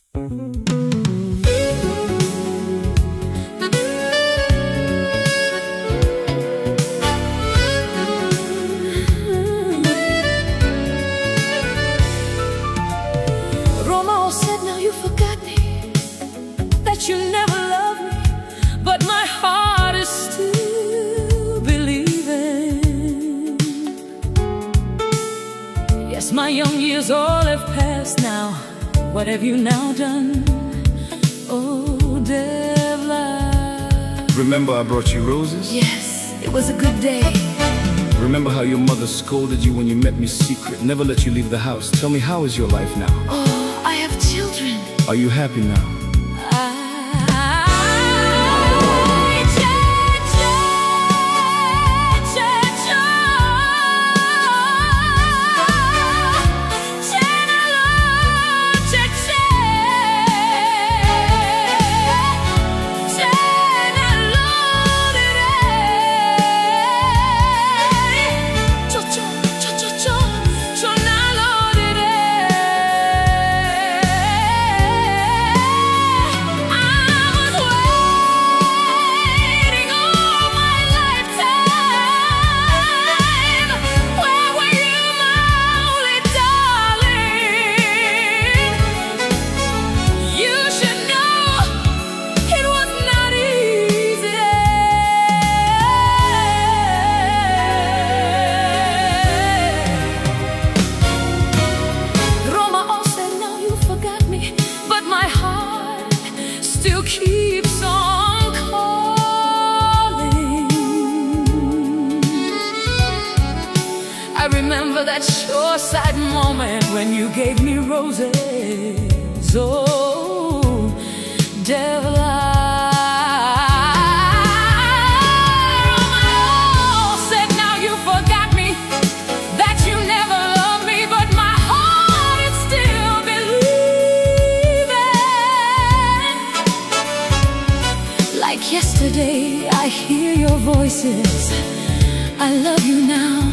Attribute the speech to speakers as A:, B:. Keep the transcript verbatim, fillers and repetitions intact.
A: Romeo said, now you forgot me, that you never loved me, but my heart is still believing. Yes, my young years all have passed now. What have you now done, oh Devla?
B: Remember I brought you roses?
A: Yes, it was a good day.
B: Remember how your mother scolded you when you met me secret, never let you leave the house? Tell me, how is your life now?
A: Oh, I have children.
B: Are you happy now?
A: Still keeps on calling. I remember that shoreside moment when you gave me roses. Oh, Devla. Like yesterday, I hear your voices. I love you now.